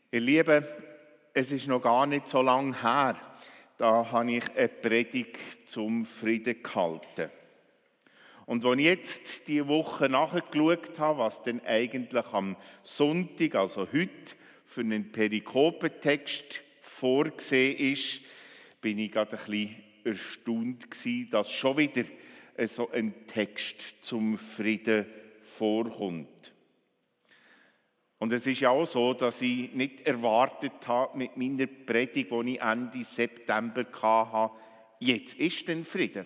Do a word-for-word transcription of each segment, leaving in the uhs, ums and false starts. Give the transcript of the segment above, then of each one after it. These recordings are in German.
Ihr Lieben, es ist noch gar nicht so lange her, da habe ich eine Predigt zum Frieden gehalten. Und als ich jetzt diese Woche nachgeschaut habe, was denn eigentlich am Sonntag, also heute, für einen Perikopentext vorgesehen ist, bin ich gerade ein bisschen erstaunt gewesen, dass schon wieder so ein Text zum Frieden vorkommt. Und es ist ja auch so, dass ich nicht erwartet habe mit meiner Predigt, die ich Ende September hatte, jetzt ist denn Frieden.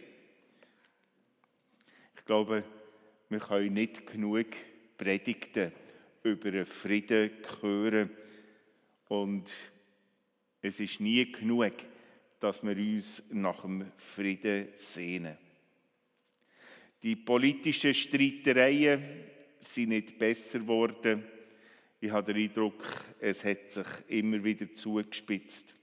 Ich glaube, wir können nicht genug Predigten über den Frieden hören. Und es ist nie genug, dass wir uns nach dem Frieden sehnen. Die politischen Streitereien sind nicht besser geworden. Ich habe den Eindruck, es hat sich immer wieder zugespitzt.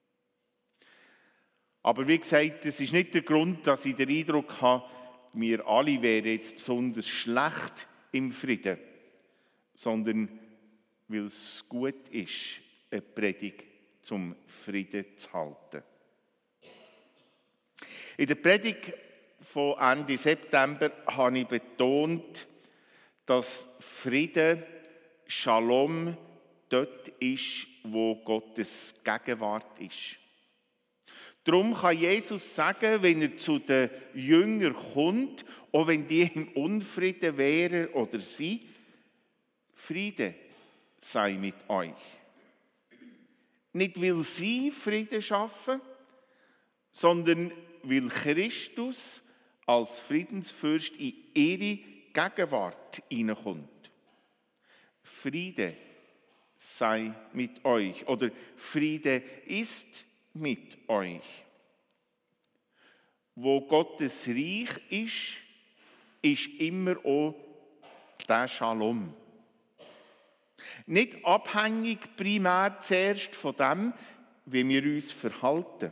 Aber wie gesagt, das ist nicht der Grund, dass ich den Eindruck habe, wir alle wären jetzt besonders schlecht im Frieden, sondern weil es gut ist, eine Predigt zum Frieden zu halten. In der Predigt von Ende September habe ich betont, dass Frieden, Shalom, dort ist, wo Gottes Gegenwart ist. Darum kann Jesus sagen, wenn er zu den Jüngern kommt, auch wenn die im Unfrieden wären oder sind, Friede sei mit euch. Nicht, weil sie Frieden schaffen, sondern weil Christus als Friedensfürst in ihre Gegenwart hineinkommt. Friede sei mit euch oder Friede ist mit euch. Wo Gottes Reich ist, ist immer auch der Shalom. Nicht abhängig primär zuerst von dem, wie wir uns verhalten,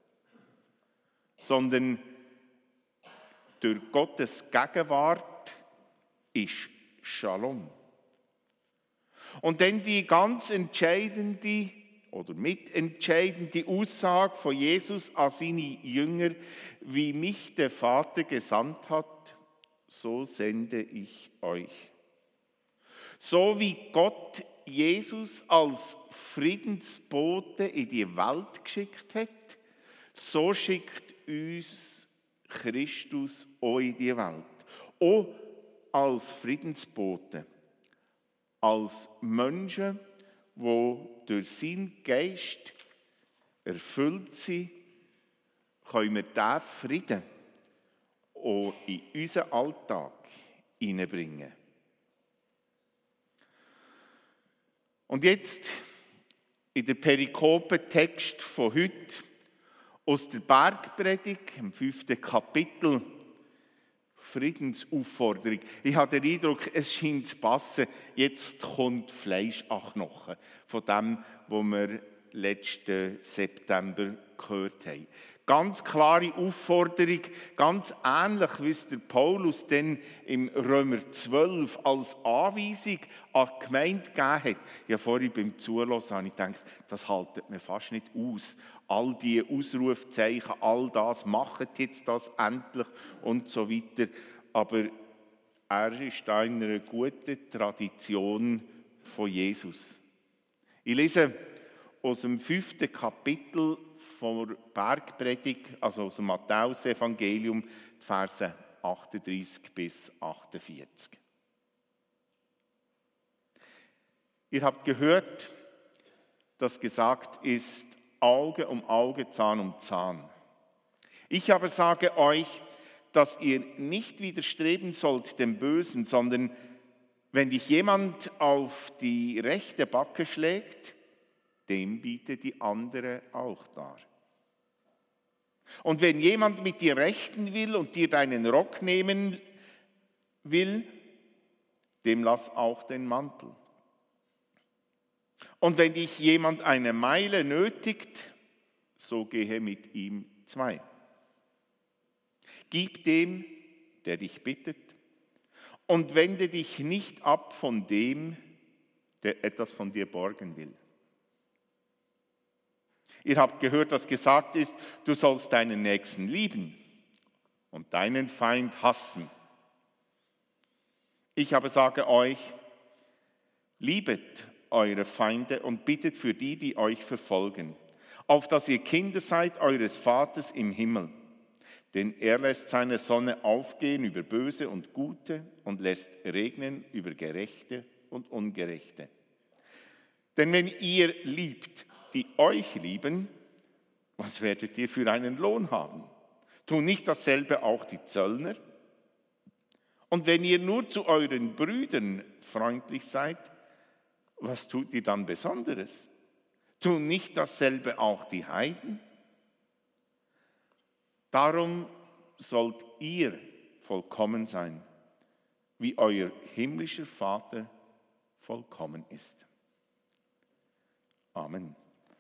sondern durch Gottes Gegenwart ist Shalom. Und dann die ganz entscheidende oder mitentscheidende Aussage von Jesus an seine Jünger: Wie mich der Vater gesandt hat, so sende ich euch. So wie Gott Jesus als Friedensbote in die Welt geschickt hat, so schickt uns Christus auch in die Welt. Auch als Friedensbote. Als Menschen, die durch seinen Geist erfüllt sind, können wir diesen Frieden auch in unseren Alltag hineinbringen. Und jetzt in der Perikopentext von heute aus der Bergpredigt, im fünften Kapitel, Friedensaufforderung. Ich habe den Eindruck, es scheint zu passen, jetzt kommt Fleisch an Knochen von dem, was wir letzten September gehört haben. Ganz klare Aufforderung, ganz ähnlich wie es der Paulus dann im Römer zwölf als Anweisung an die Gemeinde gegeben hat. Ja, vorhin beim Zuhören habe ich gedacht, das haltet mir fast nicht aus. All die Ausrufzeichen, all das, macht jetzt das endlich und so weiter. Aber er ist da in einer guten Tradition von Jesus. Ich lese aus dem fünften Kapitel von der Bergpredigt, also aus dem Matthäus-Evangelium, die Verse achtunddreißig bis achtundvierzig. Ihr habt gehört, dass gesagt ist, Auge um Auge, Zahn um Zahn. Ich aber sage euch, dass ihr nicht widerstreben sollt dem Bösen, sondern wenn dich jemand auf die rechte Backe schlägt, dem biete die andere auch dar. Und wenn jemand mit dir rechten will und dir deinen Rock nehmen will, dem lass auch den Mantel. Und wenn dich jemand eine Meile nötigt, so gehe mit ihm zwei. Gib dem, der dich bittet, und wende dich nicht ab von dem, der etwas von dir borgen will. Ihr habt gehört, was gesagt ist, du sollst deinen Nächsten lieben und deinen Feind hassen. Ich aber sage euch, liebet eure Feinde und bittet für die, die euch verfolgen, auf dass ihr Kinder seid eures Vaters im Himmel. Denn er lässt seine Sonne aufgehen über Böse und Gute und lässt regnen über Gerechte und Ungerechte. Denn wenn ihr liebt, die euch lieben, was werdet ihr für einen Lohn haben? Tun nicht dasselbe auch die Zöllner? Und wenn ihr nur zu euren Brüdern freundlich seid, was tut ihr dann Besonderes? Tun nicht dasselbe auch die Heiden? Darum sollt ihr vollkommen sein, wie euer himmlischer Vater vollkommen ist. Amen.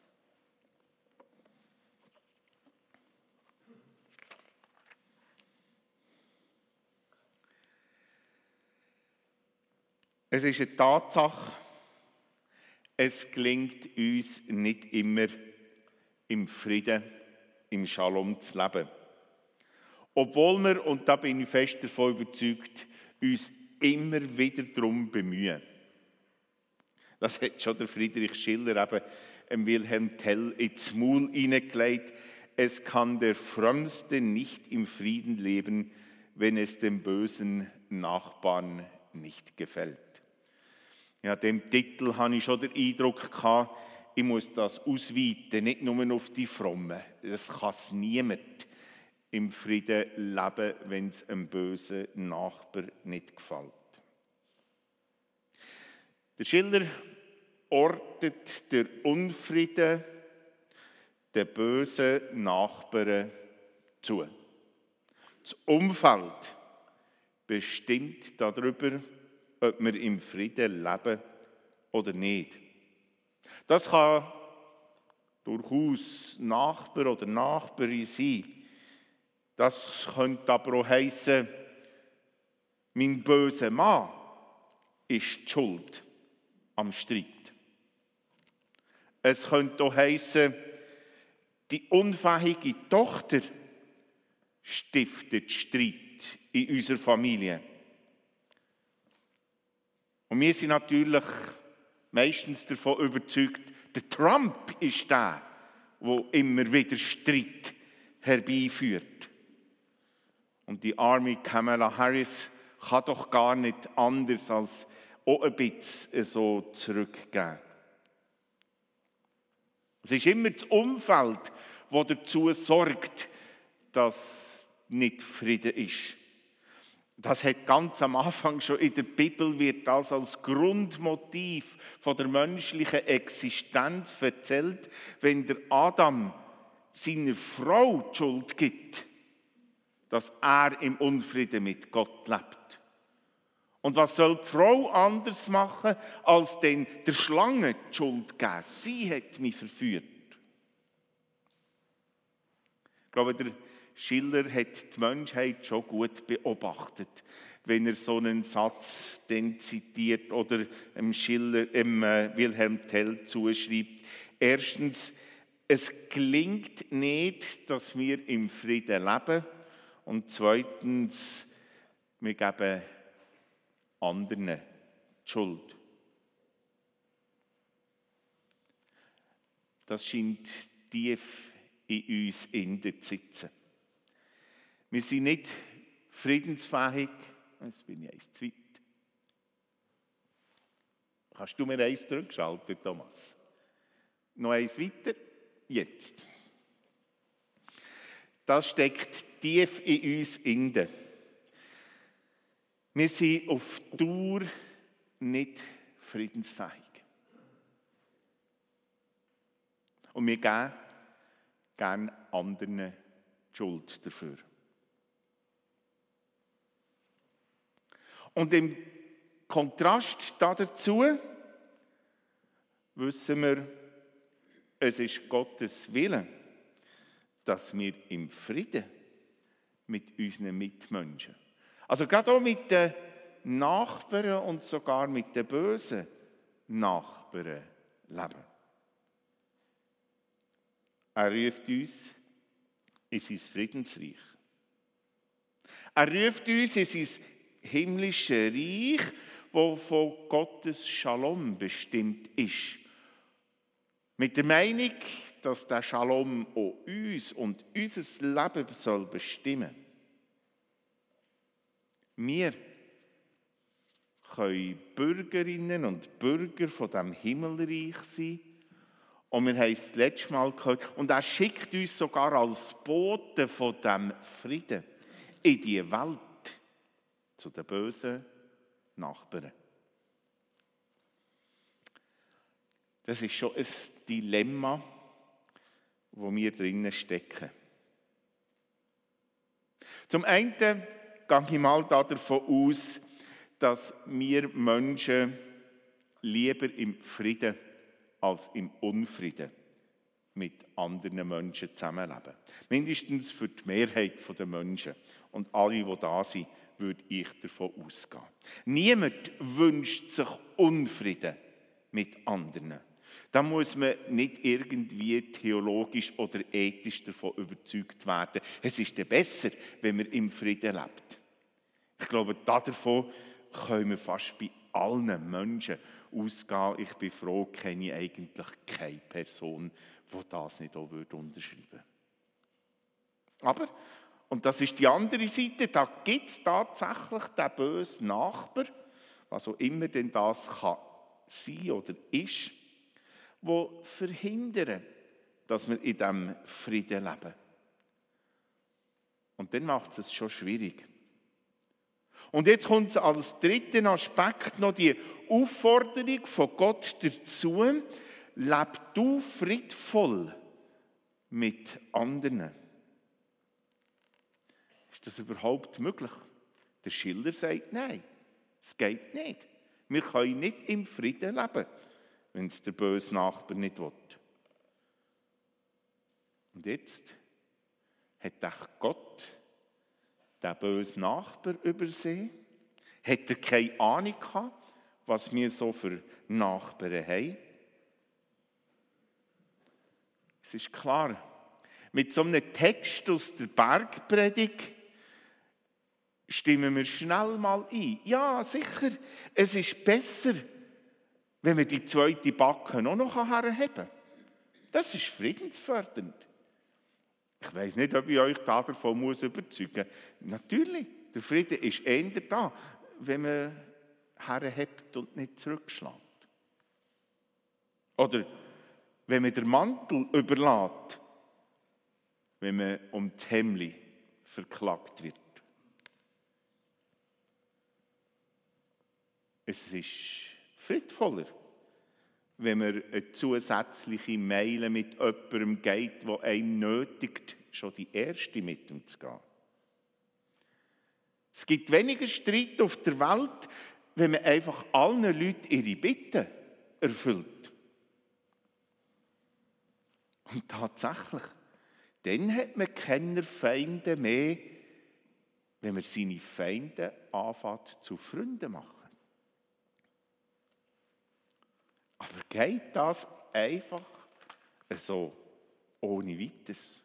Es ist eine Tatsache, es gelingt uns nicht immer im Frieden, im Shalom zu leben. Obwohl wir, und da bin ich fest davon überzeugt, uns immer wieder darum bemühen. Das hat schon der Friedrich Schiller eben dem Wilhelm Tell ins Maul hineingelegt. Es kann der Frömmste nicht im Frieden leben, wenn es dem bösen Nachbarn nicht gefällt. Ja, dem Titel hatte ich schon den Eindruck gehabt, ich muss das ausweiten, nicht nur auf die Frommen. Das kann es niemand im Frieden leben, wenn es einem bösen Nachbar nicht gefällt. Der Schiller ortet der Unfrieden den bösen Nachbarn zu. Das Umfeld bestimmt darüber, ob wir im Frieden leben oder nicht. Das kann durchaus Nachbar oder Nachbarin sein. Das könnte aber auch heissen, mein böser Mann ist die Schuld am Streit. Es könnte auch heissen, die unfähige Tochter stiftet Streit in unserer Familie. Und wir sind natürlich meistens davon überzeugt, der Trump ist der, der immer wieder Streit herbeiführt. Und die arme Kamala Harris kann doch gar nicht anders als auch ein bisschen so zurückgeben. Es ist immer das Umfeld, das dazu sorgt, dass nicht Frieden ist. Das hat ganz am Anfang schon in der Bibel wird das als Grundmotiv von der menschlichen Existenz erzählt, wenn der Adam seiner Frau die Schuld gibt, dass er im Unfrieden mit Gott lebt. Und was soll die Frau anders machen, als den der Schlange die Schuld geben? Sie hat mich verführt. Ich glaube, der Schiller hat die Menschheit schon gut beobachtet, wenn er so einen Satz dann zitiert oder dem Schiller, dem Wilhelm Tell zuschreibt. Erstens, es gelingt nicht, dass wir im Frieden leben. Und zweitens, wir geben anderen die Schuld. Das scheint tief in uns innen zu sitzen. Wir sind nicht friedensfähig. Jetzt bin ich eins zu weit. Kannst du mir eins zurückschalten, Thomas? Noch eins weiter? Jetzt. Das steckt tief in uns innen. Wir sind auf Dauer nicht friedensfähig. Und wir geben gerne anderen die Schuld dafür. Und im Kontrast dazu wissen wir, es ist Gottes Wille, dass wir im Frieden mit unseren Mitmenschen, also gerade auch mit den Nachbarn und sogar mit den bösen Nachbarn leben. Er ruft uns in sein Friedensreich. Er ruft uns in sein himmlisches Reich, das von Gottes Shalom bestimmt ist. Mit der Meinung, dass der Shalom auch uns und unser Leben soll bestimmen soll. Wir können Bürgerinnen und Bürger von diesem Himmelreich sein. Und wir haben es das letzte Mal gehört. Und er schickt uns sogar als Boten von diesem Frieden in die Welt zu den bösen Nachbarn. Das ist schon ein Dilemma, wo wir drinnen stecken. Zum einen gehe ich mal davon aus, dass wir Menschen lieber im Frieden als im Unfrieden mit anderen Menschen zusammenleben. Mindestens für die Mehrheit der Menschen. Und alle, die da sind, würde ich davon ausgehen. Niemand wünscht sich Unfrieden mit anderen. Da muss man nicht irgendwie theologisch oder ethisch davon überzeugt werden. Es ist besser, wenn man im Frieden lebt. Ich glaube, davon können wir fast bei allen Menschen ausgehen. Ich bin froh, kenne ich eigentlich keine Person, die das nicht auch unterschreiben würde. Aber, und das ist die andere Seite, da gibt es tatsächlich den bösen Nachbar, was auch immer denn das kann sein oder ist, der verhindern, dass wir in diesem Frieden leben. Und dann macht es schon schwierig. Und jetzt kommt als dritten Aspekt noch die Aufforderung von Gott dazu, leb du friedvoll mit anderen. Ist das überhaupt möglich? Der Schiller sagt, nein, es geht nicht. Wir können nicht im Frieden leben, wenn es der böse Nachbar nicht will. Und jetzt hat auch Gott den bösen Nachbar übersehen? Hat er keine Ahnung gehabt, was wir so für Nachbarn haben? Es ist klar, mit so einem Text aus der Bergpredigt stimmen wir schnell mal ein. Ja, sicher, es ist besser, wenn wir die zweite Backe auch noch herheben kann. Das ist friedensfördernd. Ich weiss nicht, ob ich euch davon muss überzeugen muss. Natürlich, der Frieden ist eher da, wenn man herhebt und nicht zurückschlägt. Oder wenn man den Mantel überlässt, wenn man um das Hemli verklagt wird. Es ist friedvoller, wenn man eine zusätzliche Meile mit jemandem geht, der einen nötigt, schon die erste mit ihm zu gehen. Es gibt weniger Streit auf der Welt, wenn man einfach allen Leuten ihre Bitten erfüllt. Und tatsächlich, dann hat man keine Feinde mehr, wenn man seine Feinde anfängt zu Freunden machen. Aber geht das einfach so ohne Weiteres?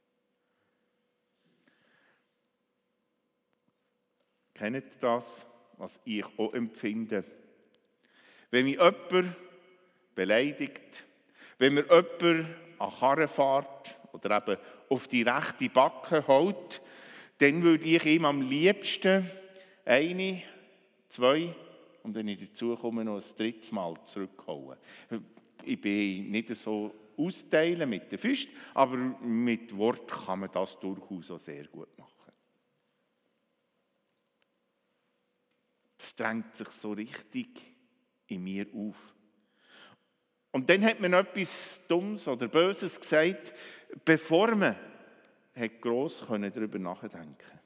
Kennt ihr das, was ich auch empfinde? Wenn mich jemand beleidigt, wenn mir jemand an die Karre fährt oder eben auf die rechte Backe haut, dann würde ich ihm am liebsten eine, zwei und wenn ich dazu komme, noch ein drittes Mal zurückhauen. Ich bin nicht so austeilen mit den Füßen, aber mit Wort kann man das durchaus auch sehr gut machen. Das drängt sich so richtig in mir auf. Und dann hat man etwas Dummes oder Böses gesagt, bevor man hat gross darüber nachdenken konnte.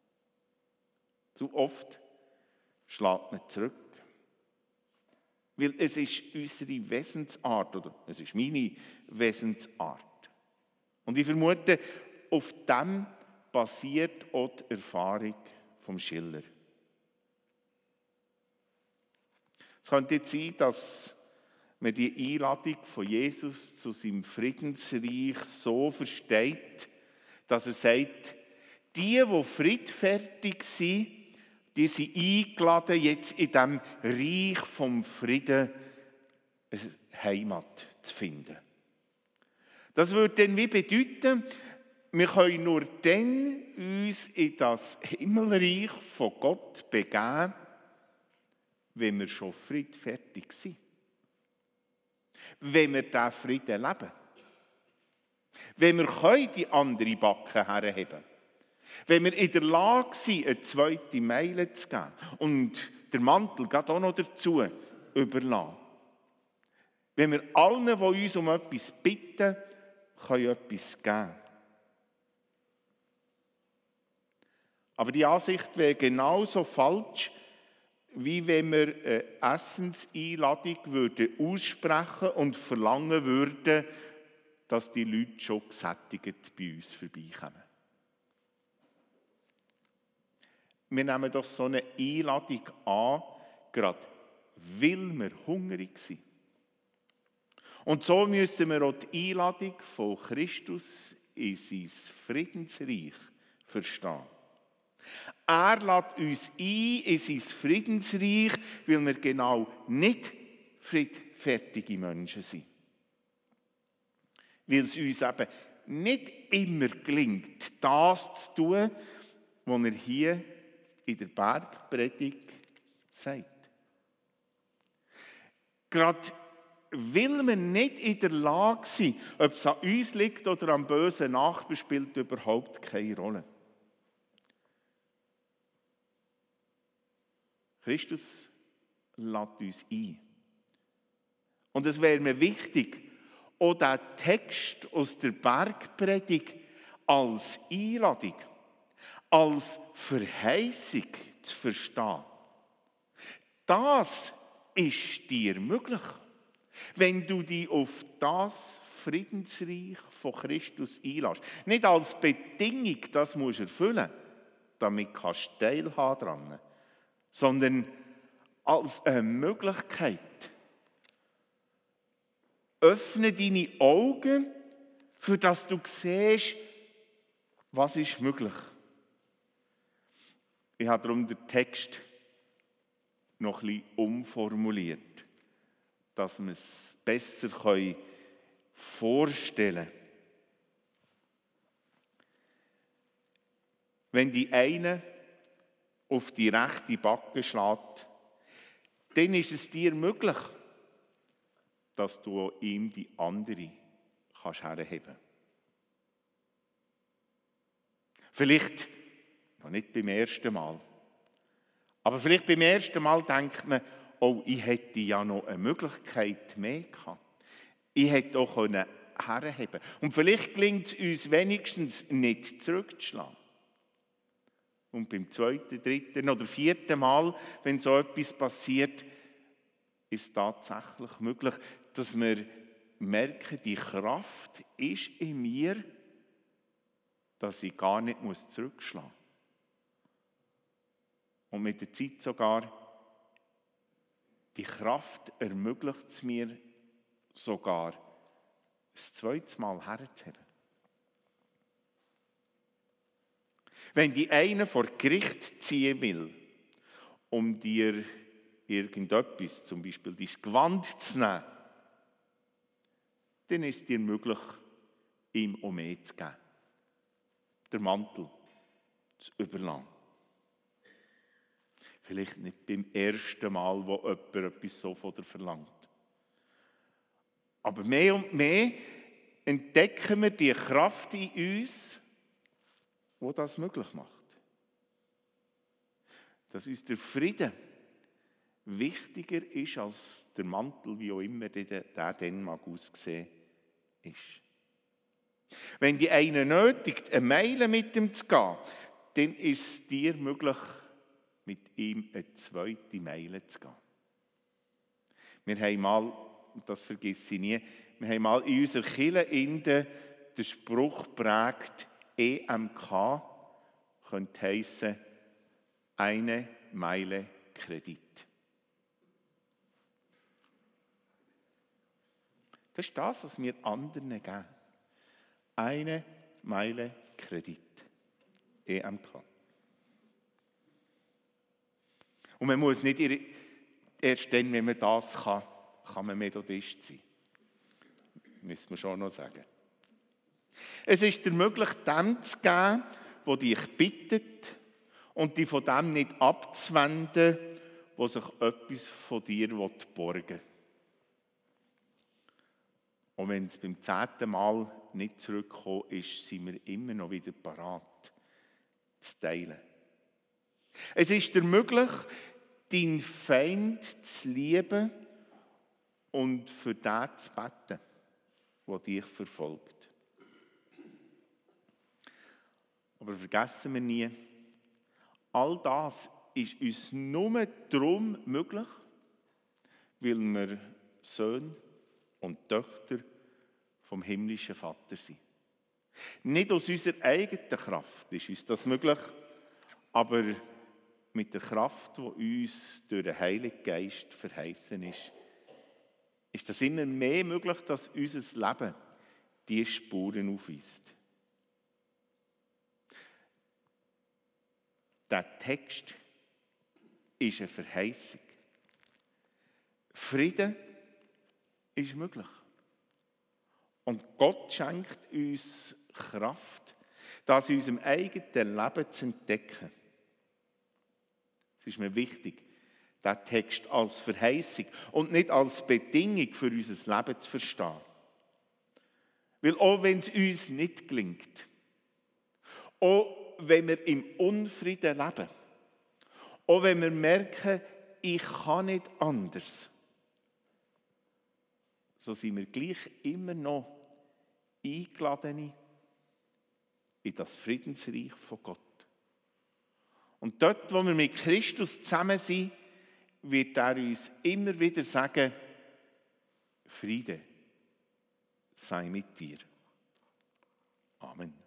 Zu oft schlägt man zurück. Weil es ist unsere Wesensart, oder es ist meine Wesensart. Und ich vermute, auf dem basiert auch die Erfahrung vom Schiller. Es könnte jetzt sein, dass man die Einladung von Jesus zu seinem Friedensreich so versteht, dass er sagt, die, die friedfertig sind, die sind eingeladen, jetzt in diesem Reich vom Frieden eine Heimat zu finden. Das würde dann wie bedeuten, wir können nur dann uns in das Himmelreich von Gott begeben, wenn wir schon friedfertig sind. Wenn wir diesen Frieden leben. Wenn wir die andere Backe herheben können. Wenn wir in der Lage sind, eine zweite Meile zu geben und den Mantel geht auch noch dazu überlassen. Wenn wir allen, die uns um etwas bitten, können etwas geben. Aber die Ansicht wäre genauso falsch, wie wenn wir eine Essenseinladung würden aussprechen und verlangen würden, dass die Leute schon gesättigt bei uns vorbeikommen. Wir nehmen doch so eine Einladung an, gerade weil wir hungrig sind. Und so müssen wir auch die Einladung von Christus in sein Friedensreich verstehen. Er lädt uns ein in sein Friedensreich, weil wir genau nicht friedfertige Menschen sind. Weil es uns eben nicht immer gelingt, das zu tun, was er hier in der Bergpredigt sagt. Gerade weil wir nicht in der Lage sind, ob es an uns liegt oder am bösen Nachbarn, spielt überhaupt keine Rolle. Christus lädt uns ein. Und es wäre mir wichtig, auch diesen Text aus der Bergpredigt als Einladung, als Verheißung zu verstehen. Das ist dir möglich, wenn du dich auf das Friedensreich von Christus einlässt. Nicht als Bedingung, das musst du erfüllen, damit kannst du teilhaben daran, sondern als eine Möglichkeit. Öffne deine Augen, für dass du siehst, was ist möglich. Ich habe darum den Text noch ein bisschen umformuliert, dass wir es besser vorstellen können. Wenn die eine auf die rechte Backe schlägt, dann ist es dir möglich, dass du ihm die andere kannst herheben kannst. Vielleicht noch nicht beim ersten Mal, aber vielleicht beim ersten Mal denkt man, oh, ich hätte ja noch eine Möglichkeit mehr gehabt. Ich hätte auch herheben können. Und vielleicht gelingt es uns wenigstens nicht zurückzuschlagen. Und beim zweiten, dritten oder vierten Mal, wenn so etwas passiert, ist es tatsächlich möglich, dass wir merken, die Kraft ist in mir, dass ich gar nicht zurückschlagen muss. Und mit der Zeit sogar, die Kraft ermöglicht es mir sogar, das zweite Mal herzuheben. Wenn die eine vor Gericht ziehen will, um dir irgendetwas, zum Beispiel dein Gewand zu nehmen, dann ist es dir möglich, ihm auch mehr zu geben. Den Mantel zu überlassen. Vielleicht nicht beim ersten Mal, wo jemand etwas so von dir verlangt. Aber mehr und mehr entdecken wir die Kraft in uns, die das möglich macht. Dass uns der Frieden wichtiger ist als der Mantel, wie auch immer der, der dann mag aussehen ist. Wenn die eine nötigt, eine Meile mit ihm zu gehen, dann ist es dir möglich, mit ihm eine zweite Meile zu gehen. Wir haben mal, und das vergesse ich nie, wir haben mal in unserer Kirche den Spruch geprägt, E M K könnte heissen, eine Meile Kredit. Das ist das, was wir anderen geben. Eine Meile Kredit. E M K. Und man muss nicht erst dann, wenn man das kann, kann man Methodist sein. Müssen wir schon noch sagen. Es ist dir möglich, dem zu geben, der dich bittet, und dich von dem nicht abzuwenden, der sich etwas von dir borgen will. Und wenn es beim zehnten Mal nicht zurückgekommen ist, sind wir immer noch wieder parat zu teilen. Es ist dir möglich, deinen Feind zu lieben und für den zu beten, der dich verfolgt. Aber vergessen wir nie, all das ist uns nur darum möglich, weil wir Söhne und Töchter vom himmlischen Vater sind. Nicht aus unserer eigenen Kraft ist uns das möglich, aber mit der Kraft, die uns durch den Heiligen Geist verheißen ist, ist das immer mehr möglich, dass unser Leben diese Spuren aufweist. Der Text ist eine Verheißung. Frieden ist möglich. Und Gott schenkt uns Kraft, das in unserem eigenen Leben zu entdecken. Es ist mir wichtig, diesen Text als Verheißung und nicht als Bedingung für unser Leben zu verstehen. Weil auch wenn es uns nicht gelingt, auch wenn wir im Unfrieden leben, auch wenn wir merken, ich kann nicht anders, so sind wir gleich immer noch Eingeladene in das Friedensreich von Gott. Und dort, wo wir mit Christus zusammen sind, wird er uns immer wieder sagen, Friede sei mit dir. Amen.